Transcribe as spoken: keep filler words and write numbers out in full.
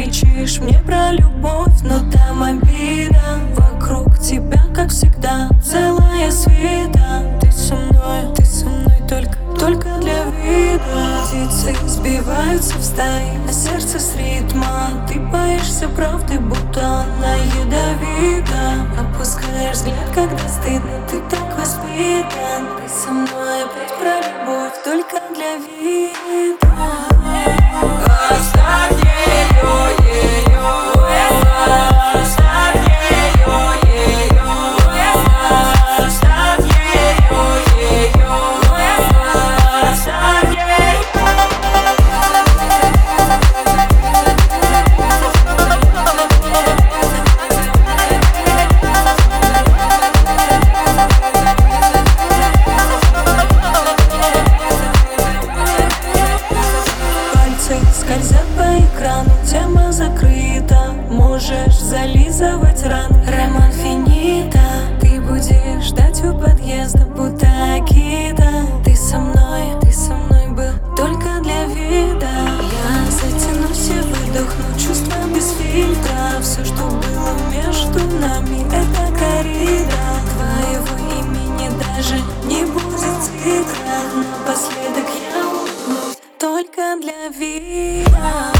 кричишь мне про любовь, но там обида. Вокруг тебя, как всегда, целая свита. Ты со мной, ты со мной только, только для вида. Птицы сбиваются в стаи, а сердце с ритма. Ты боишься правды, будто она ядовита. Опускаешь взгляд, когда стыдно, ты так воспитан. Ты со мной опять про любовь, только для вида. Оставь ее, ее, оставь ее, ее, оставь ее, ее, оставь ее. Скользят по экрану, тема закрыта. Можешь зализывать раны, роман финита. Ты будешь ждать у подъезда, будто Акита. Ты со мной, ты со мной был только для вида. Я затянусь и выдохну чувства без фильтра. Все, что было между нами, это коррида. Твоего имени даже не будет титра. Напоследок я улыбнусь только для вида.